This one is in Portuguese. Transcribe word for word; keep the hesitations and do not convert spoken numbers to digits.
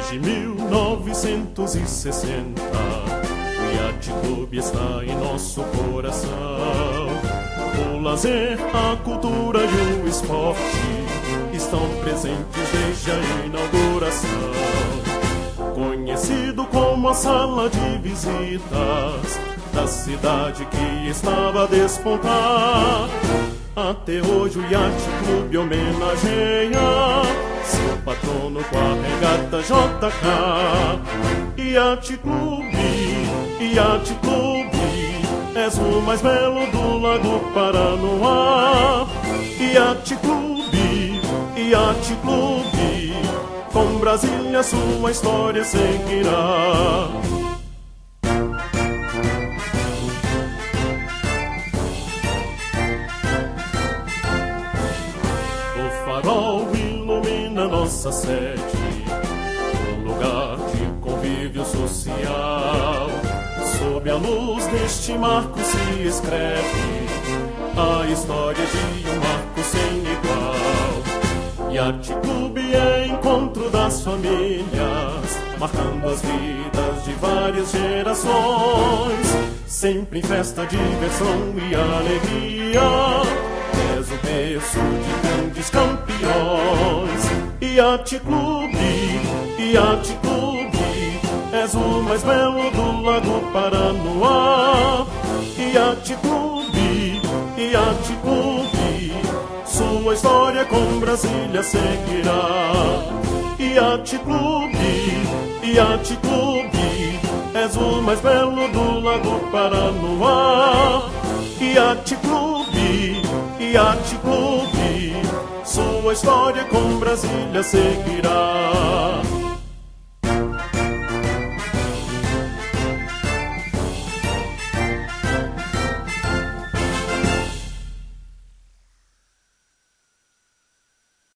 Desde mil novecentos e sessenta, o Yacht Clube está em nosso coração. O lazer, a cultura e o esporte estão presentes desde a inauguração. Conhecido como a sala de visitas da cidade que estava a despontar, até hoje o Yacht Clube homenageia seu patrono com a regata J K. Yacht Clube, Yacht Clube, és o mais belo do Lago Paranoá. Yacht Clube, Yacht Clube, com Brasília sua história seguirá. O farol ilumina nossa sede, um lugar de convívio social. Sob a luz deste marco se escreve a história de um marco sem igual. Yacht Clube é encontro das famílias, marcando as vidas de várias gerações. Sempre em festa, diversão e alegria, és o berço de grandes campeões. Yacht Clube, Yacht Clube, és o mais belo do Lago Paranoá. Yacht Clube, Yacht Clube, sua história com Brasília seguirá. Yacht Clube, Yacht Clube, és o mais belo do Lago Paranoá. Yacht Clube, Yacht Clube, sua história com Brasília seguirá.